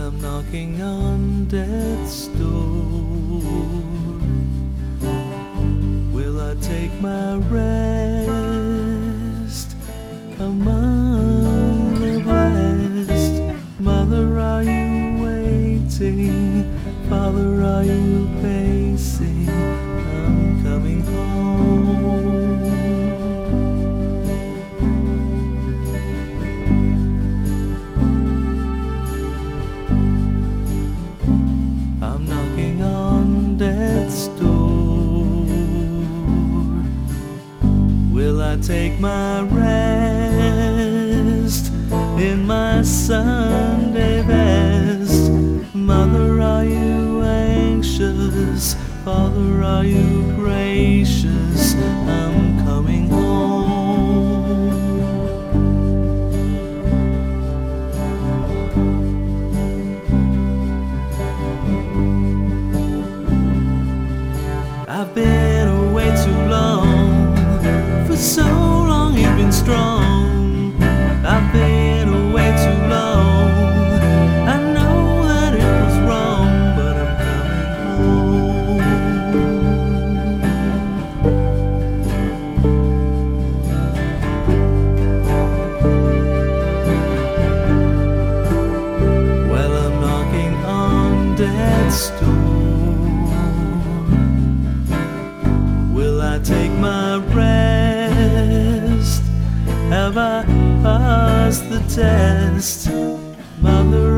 I'm knocking on death's door. Will I take my rest among the blessed? Mother, are you waiting? Father, are you pacing? I'm coming home. I'm knocking on death's door. Will I take my rest in my Sunday best? Mother, are you anxious? Father, are you gracious? I'm coming home. I've been away too long. For so long you've been strong. I've been away too long. I know that it was wrong, but I'm coming home. Well, I'm knocking on death's door. Will I take my rest? Have I passed the test? Mother,